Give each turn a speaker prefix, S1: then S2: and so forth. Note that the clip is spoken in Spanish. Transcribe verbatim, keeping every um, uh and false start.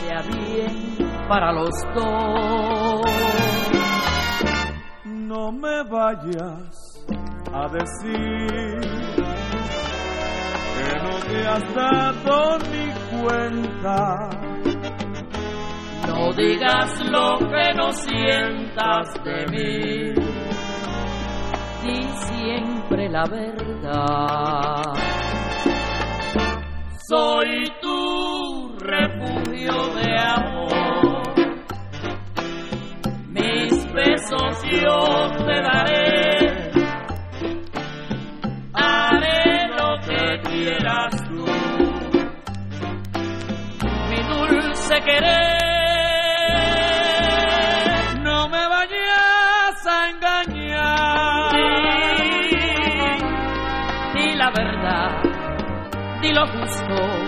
S1: sea bien para los dos.
S2: No me vayas a decir que no te has dado ni cuenta.
S1: No digas lo que no sientas de mí, di siempre la verdad. Soy tu refugio de amor, mis besos yo te daré, haré lo que quieras tú, mi dulce querer. No me vayas a engañar, di, di la verdad, di lo justo,